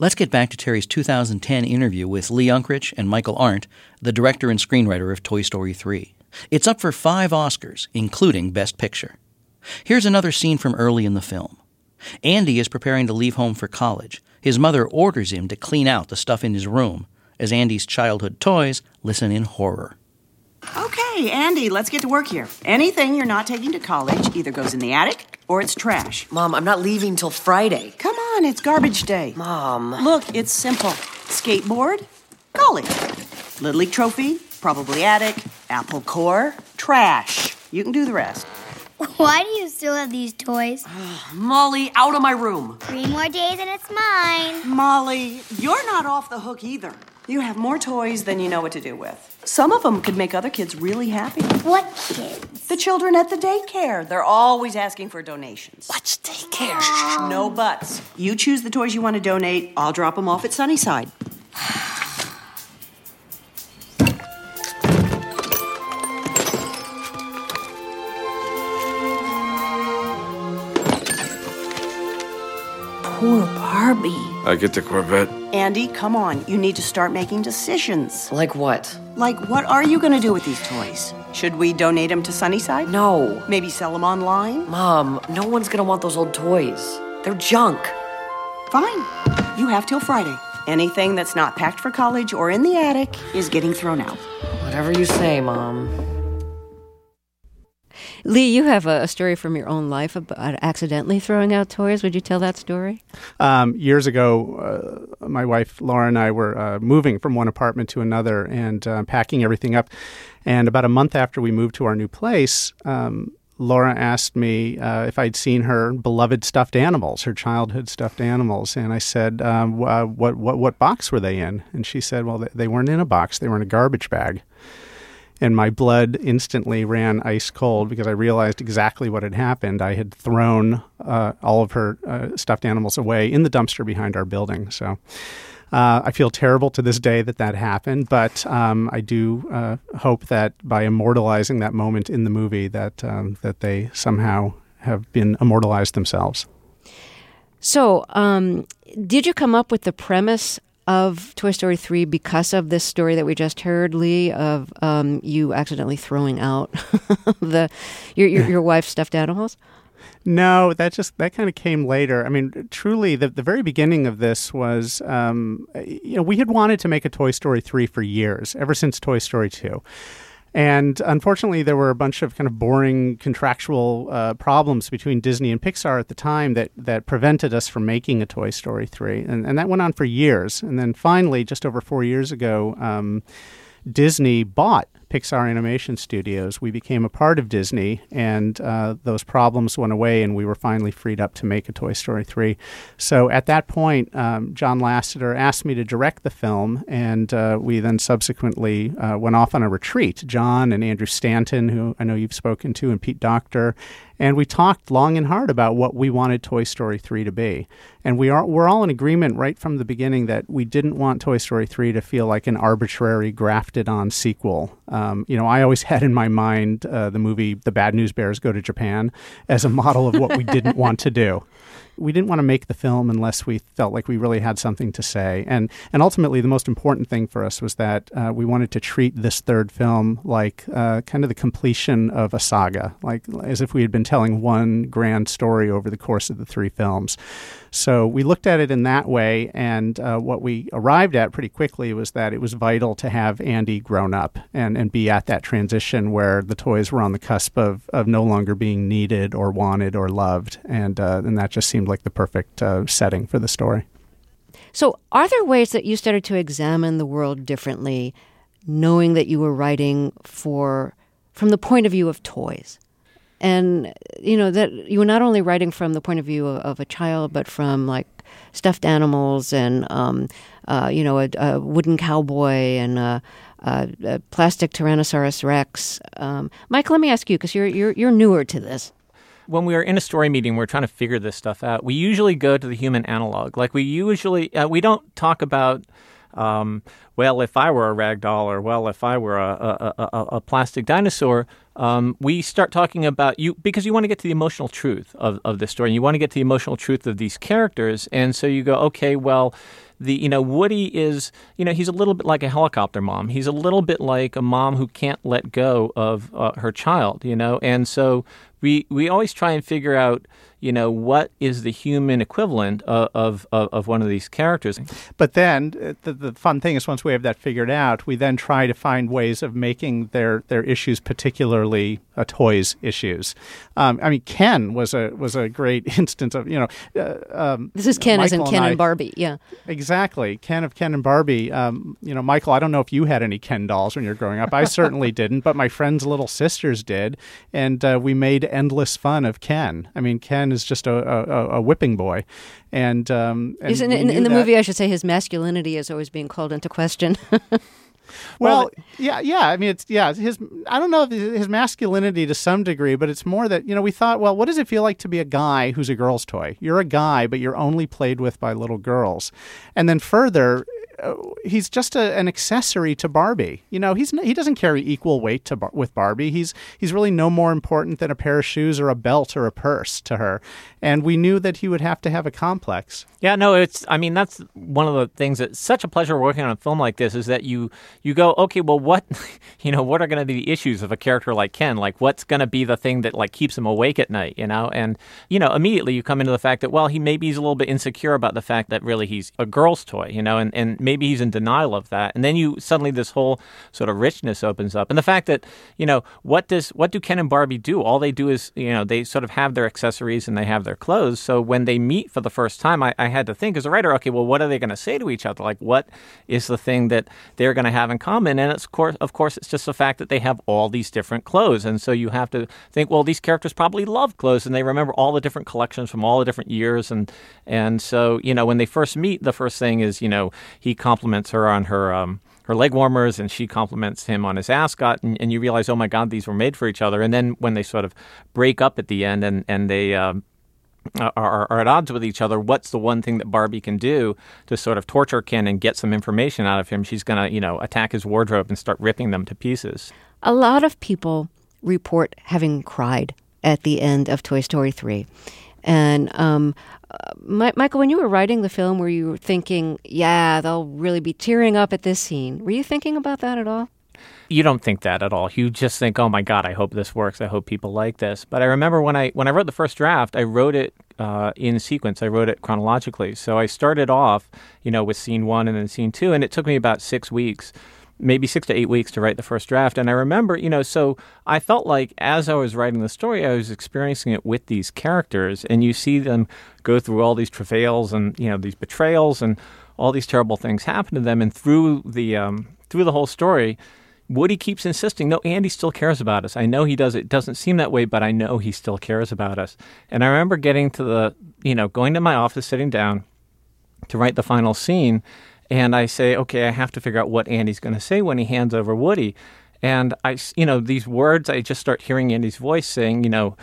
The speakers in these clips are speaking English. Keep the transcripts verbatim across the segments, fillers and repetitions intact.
Let's get back to Terry's two thousand ten interview with Lee Unkrich and Michael Arndt, the director and screenwriter of Toy Story three. It's up for five Oscars, including Best Picture. Here's another scene from early in the film. Andy is preparing to leave home for college. His mother orders him to clean out the stuff in his room, as Andy's childhood toys listen in horror. Okay, Andy, let's get to work here. Anything you're not taking to college either goes in the attic or it's trash. Mom, I'm not leaving till Friday. Come on, it's garbage day. Mom. Look, it's simple. Skateboard, college. Little League trophy, probably attic. Apple core, trash. You can do the rest. Why do you still have these toys? Molly, out of my room. Three more days and it's mine. Molly, you're not off the hook either. You have more toys than you know what to do with. Some of them could make other kids really happy. What kids? The children at the daycare. They're always asking for donations. What's daycare? Shh. No buts. You choose the toys you want to donate. I'll drop them off at Sunnyside. Poor Barbie. I get the Corvette. Andy, come on. You need to start making decisions. Like what? Like, what are you going to do with these toys? Should we donate them to Sunnyside? No. Maybe sell them online? Mom, no one's gonna want those old toys. They're junk. Fine. You have till Friday. Anything that's not packed for college or in the attic is getting thrown out. Whatever you say, Mom. Lee, you have a, a story from your own life about accidentally throwing out toys. Would you tell that story? Um, years ago, uh, my wife Laura and I were uh, moving from one apartment to another and uh, packing everything up. And about a month after we moved to our new place, um, Laura asked me uh, if I'd seen her beloved stuffed animals, her childhood stuffed animals. And I said, um, uh, what, what, what box were they in? And she said, well, they, they weren't in a box. They were in a garbage bag. And my blood instantly ran ice cold because I realized exactly what had happened. I had thrown uh, all of her uh, stuffed animals away in the dumpster behind our building. So uh, I feel terrible to this day that that happened, but um, I do uh, hope that by immortalizing that moment in the movie that um, that they somehow have been immortalized themselves. So um, did you come up with the premise of Toy Story three because of this story that we just heard, Lee, of um, you accidentally throwing out the your, your your wife's stuffed animals? No, that just that kind of came later. I mean, truly, the the very beginning of this was, um, you know, we had wanted to make a Toy Story three for years, ever since Toy Story two. And unfortunately, there were a bunch of kind of boring contractual uh, problems between Disney and Pixar at the time that, that prevented us from making a Toy Story three. And, and that went on for years. And then finally, just over four years ago, um, Disney bought Pixar Animation Studios. We became a part of Disney, and uh, those problems went away, and we were finally freed up to make a Toy Story three. So at that point, um, John Lasseter asked me to direct the film, and uh, we then subsequently uh, went off on a retreat. John and Andrew Stanton, who I know you've spoken to, and Pete Docter, and we talked long and hard about what we wanted Toy Story three to be. And we are, we're all in agreement right from the beginning that we didn't want Toy Story three to feel like an arbitrary, grafted-on sequel. Um, you know, I always had in my mind uh, the movie The Bad News Bears Go to Japan as a model of what we didn't want to do. We didn't want to make the film unless we felt like we really had something to say. And and ultimately, the most important thing for us was that uh, we wanted to treat this third film like uh, kind of the completion of a saga, like as if we had been telling one grand story over the course of the three films. So we looked at it in that way, and uh, what we arrived at pretty quickly was that it was vital to have Andy grown up and, and be at that transition where the toys were on the cusp of, of no longer being needed or wanted or loved, and uh, and that just seemed like the perfect uh, setting for the story. So are there ways that you started to examine the world differently, knowing that you were writing for from the point of view of toys? And, you know, that you were not only writing from the point of view of, of a child, but from, like, stuffed animals and, um, uh, you know, a, a wooden cowboy and a, a, a plastic Tyrannosaurus Rex. Um, Mike, let me ask you, because you're, you're, you're newer to this. When we are in a story meeting, we're trying to figure this stuff out. We usually go to the human analog. Like, we usually, uh, we don't talk about, um, well, if I were a rag doll, or, well, if I were a, a, a, a plastic dinosaur. Um, we start talking about you because you want to get to the emotional truth of, of the story. And you want to get to the emotional truth of these characters. And so you go, okay, well, the you know Woody is you know he's a little bit like a helicopter mom. He's a little bit like a mom who can't let go of uh, her child, you know, and so we we always try and figure out, you know, what is the human equivalent of of, of one of these characters. But then the, the fun thing is, once we have that figured out, we then try to find ways of making their, their issues particularly uh, toys issues. Um, I mean, Ken was a was a great instance of, you know. Uh, um, this is Ken Michael as in Ken and, I, and Barbie, yeah. Exactly. Ken of Ken and Barbie. Um, you know, Michael, I don't know if you had any Ken dolls when you were growing up. I certainly didn't, but my friend's little sisters did. And uh, we made endless fun of Ken. I mean, Ken is just a, a, a whipping boy. And, um, and in, in, in the that. movie, I should say his masculinity is always being called into question. Well, yeah, yeah. I mean, it's yeah. His I don't know if his masculinity to some degree, but it's more that, you know, we thought, well, what does it feel like to be a guy who's a girl's toy? You're a guy, but you're only played with by little girls, and then further, uh, he's just a, an accessory to Barbie. You know, he's he doesn't carry equal weight to with Barbie. He's he's really no more important than a pair of shoes or a belt or a purse to her, and we knew that he would have to have a complex. Yeah, no, it's. I mean, that's one of the things that's such a pleasure working on a film like this is that you you go, okay, well, what, you know, what are going to be the issues of a character like Ken? Like, what's going to be the thing that like keeps him awake at night, you know? And, you know, immediately you come into the fact that, well, he maybe he's a little bit insecure about the fact that really he's a girl's toy, you know, and, and maybe he's in denial of that. And then you suddenly this whole sort of richness opens up. And the fact that, you know, what does what do Ken and Barbie do? All they do is, you know, they sort of have their accessories and they have their clothes. So when they meet for the first time, I, I had to think as a writer, okay, well, what are they going to say to each other? Like, what is the thing that they're going to have in common? And it's course, of course, it's just the fact that they have all these different clothes. And so you have to think, well, these characters probably love clothes and they remember all the different collections from all the different years. And and so, you know, when they first meet, the first thing is, you know, he compliments her on her um, her leg warmers and she compliments him on his ascot. And, and you realize, oh, my God, these were made for each other. And then when they sort of break up at the end and, and they um, Are, are at odds with each other, what's the one thing that Barbie can do to sort of torture Ken and get some information out of him? She's going to, you know, attack his wardrobe and start ripping them to pieces. A lot of people report having cried at the end of Toy Story three. And um, uh, My- Michael, when you were writing the film, were you thinking, yeah, they'll really be tearing up at this scene? Were you thinking about that at all? You don't think that at all. You just think, oh my God, I hope this works. I hope people like this. But I remember when I when I wrote the first draft, I wrote it uh, in sequence. I wrote it chronologically. So I started off, you know, with scene one and then scene two, and it took me about six weeks, maybe six to eight weeks to write the first draft. And I remember, you know, so I felt like as I was writing the story, I was experiencing it with these characters, and you see them go through all these travails and, you know, these betrayals and all these terrible things happen to them. And through the um, through the whole story, Woody keeps insisting, no, Andy still cares about us. I know he does. It doesn't seem that way, but I know he still cares about us. And I remember getting to the, you know, going to my office, sitting down to write the final scene. And I say, okay, I have to figure out what Andy's going to say when he hands over Woody. And I, you know, these words, I just start hearing Andy's voice saying, you know,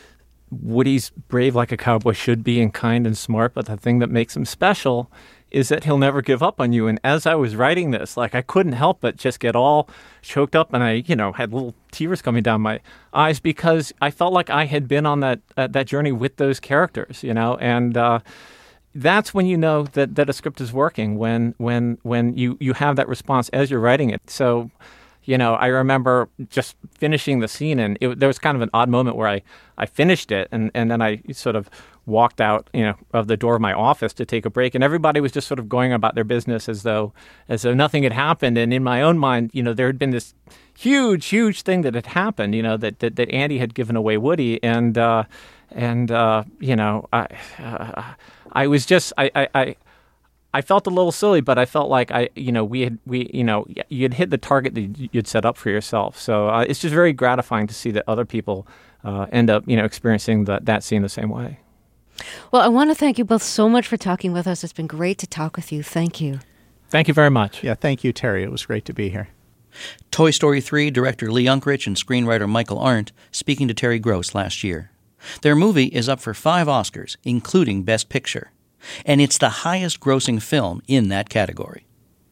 Woody's brave like a cowboy should be and kind and smart, but the thing that makes him special is that he'll never give up on you. And as I was writing this, like I couldn't help but just get all choked up, and I, you know, had little tears coming down my eyes because I felt like I had been on that uh, that journey with those characters, you know, and uh, that's when you know that, that a script is working, when when when you, you have that response as you're writing it. So, you know, I remember just finishing the scene, and it, there was kind of an odd moment where I, I finished it, and, and then I sort of walked out, you know, of the door of my office to take a break, and everybody was just sort of going about their business as though as though nothing had happened. And in my own mind, you know, there had been this huge, huge thing that had happened, you know, that that, that Andy had given away Woody, and uh, and uh, you know, I uh, I was just I. I, I I felt a little silly, but I felt like I, you know, we had, we, you know, you had hit the target that you'd set up for yourself. So uh, it's just very gratifying to see that other people uh, end up, you know, experiencing that that scene the same way. Well, I want to thank you both so much for talking with us. It's been great to talk with you. Thank you. Thank you very much. Yeah, thank you, Terry. It was great to be here. Toy Story three director Lee Unkrich and screenwriter Michael Arndt speaking to Terry Gross last year. Their movie is up for five Oscars, including Best Picture, and it's the highest-grossing film in that category.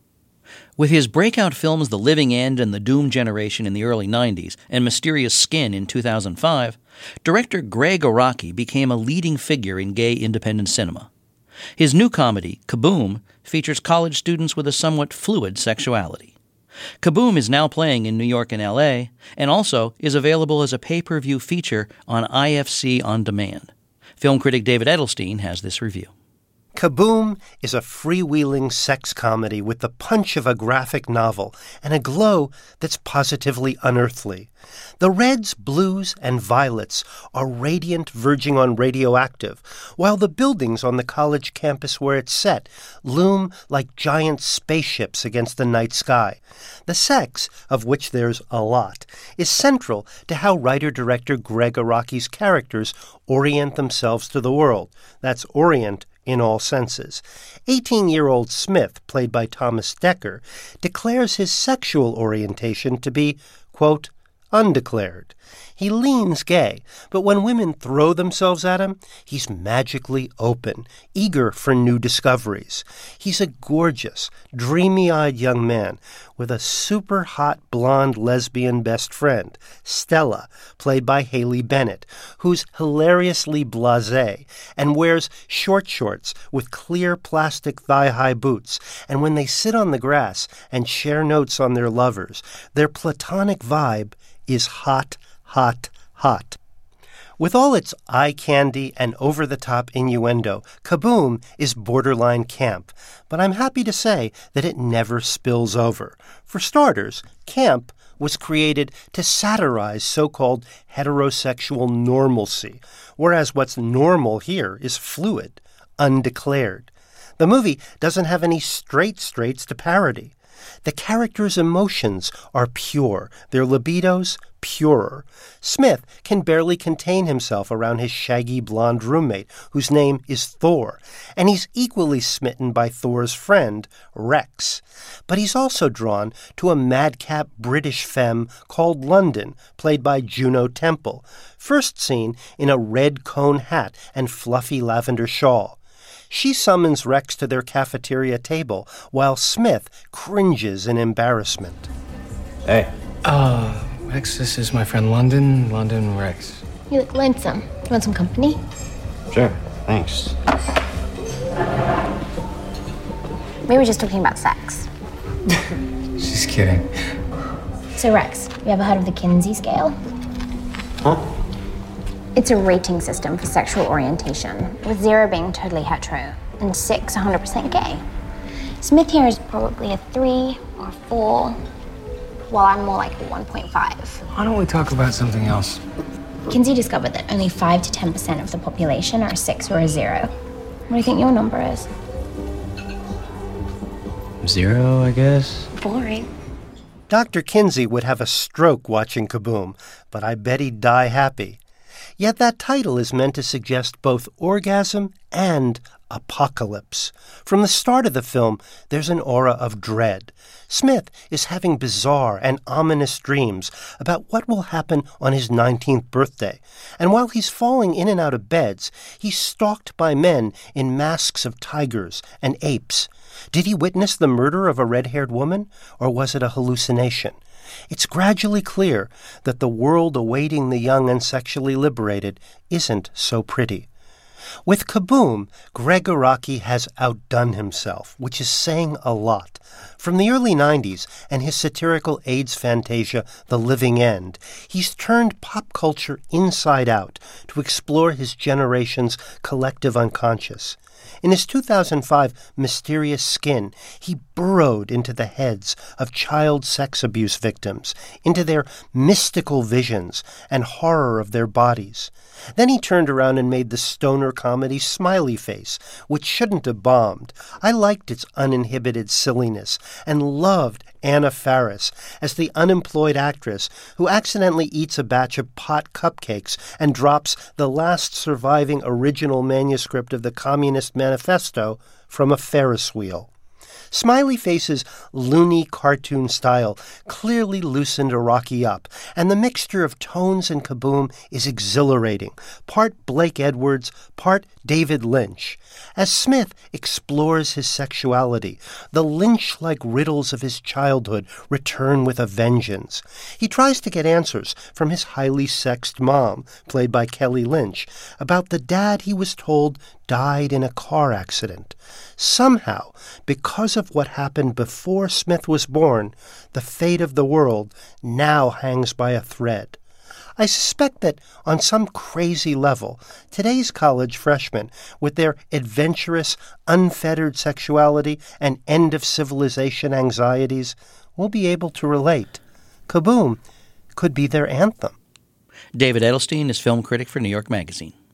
With his breakout films The Living End and The Doom Generation in the early nineties and Mysterious Skin in two thousand five, director Greg Araki became a leading figure in gay independent cinema. His new comedy, Kaboom, features college students with a somewhat fluid sexuality. Kaboom is now playing in New York and L A, and also is available as a pay-per-view feature on I F C On Demand. Film critic David Edelstein has this review. Kaboom is a freewheeling sex comedy with the punch of a graphic novel and a glow that's positively unearthly. The reds, blues, and violets are radiant, verging on radioactive, while the buildings on the college campus where it's set loom like giant spaceships against the night sky. The sex, of which there's a lot, is central to how writer-director Gregg Araki's characters orient themselves to the world. That's orient in all senses. eighteen-year-old Smith, played by Thomas Dekker, declares his sexual orientation to be, quote, undeclared. He leans gay, but when women throw themselves at him, he's magically open, eager for new discoveries. He's a gorgeous, dreamy-eyed young man with a super-hot blonde lesbian best friend, Stella, played by Haley Bennett, who's hilariously blasé and wears short shorts with clear plastic thigh-high boots. And when they sit on the grass and share notes on their lovers, their platonic vibe is hot, hot, hot. With all its eye candy and over-the-top innuendo, Kaboom is borderline camp, but I'm happy to say that it never spills over. For starters, camp was created to satirize so-called heterosexual normalcy, whereas what's normal here is fluid, undeclared. The movie doesn't have any straight straights to parody. The characters' emotions are pure, their libidos purer. Smith can barely contain himself around his shaggy blonde roommate, whose name is Thor, and he's equally smitten by Thor's friend, Rex. But he's also drawn to a madcap British femme called London, played by Juno Temple, first seen in a red cone hat and fluffy lavender shawl. She summons Rex to their cafeteria table, while Smith cringes in embarrassment. Hey. Uh, Rex, this is my friend London. London, Rex. You look lonesome. You want some company? Sure, thanks. We were just talking about sex. She's kidding. So, Rex, you ever heard of the Kinsey scale? Huh? It's a rating system for sexual orientation, with zero being totally hetero and six one hundred percent gay. Smith here is probably a three or four, while I'm more like a one point five. Why don't we talk about something else? Kinsey discovered that only five to ten percent of the population are a six or a zero. What do you think your number is? Zero, I guess. Boring. Doctor Kinsey would have a stroke watching Kaboom, but I bet he'd die happy. Yet that title is meant to suggest both orgasm and apocalypse. From the start of the film, there's an aura of dread. Smith is having bizarre and ominous dreams about what will happen on his nineteenth birthday. And while he's falling in and out of beds, he's stalked by men in masks of tigers and apes. Did he witness the murder of a red-haired woman, or was it a hallucination? It's gradually clear that the world awaiting the young and sexually liberated isn't so pretty. With Kaboom, Gregg Araki has outdone himself, which is saying a lot. From the early nineties and his satirical AIDS fantasia, The Living End, he's turned pop culture inside out to explore his generation's collective unconscious. In his two thousand five Mysterious Skin, he burrowed into the heads of child sex abuse victims, into their mystical visions and horror of their bodies. Then he turned around and made the stoner comedy Smiley Face, which shouldn't have bombed. I liked its uninhibited silliness and loved Anna Faris as the unemployed actress who accidentally eats a batch of pot cupcakes and drops the last surviving original manuscript of the Communist Manifesto from a Ferris wheel. Smiley Face's loony cartoon style clearly loosened Araki up, and the mixture of tones and Kaboom is exhilarating, part Blake Edwards, part David Lynch. As Smith explores his sexuality, the Lynch-like riddles of his childhood return with a vengeance. He tries to get answers from his highly sexed mom, played by Kelly Lynch, about the dad he was told died in a car accident. Somehow, because of what happened before Smith was born, the fate of the world now hangs by a thread. I suspect that on some crazy level, today's college freshmen, with their adventurous, unfettered sexuality and end-of-civilization anxieties, will be able to relate. Kaboom could be their anthem. David Edelstein is film critic for New York Magazine.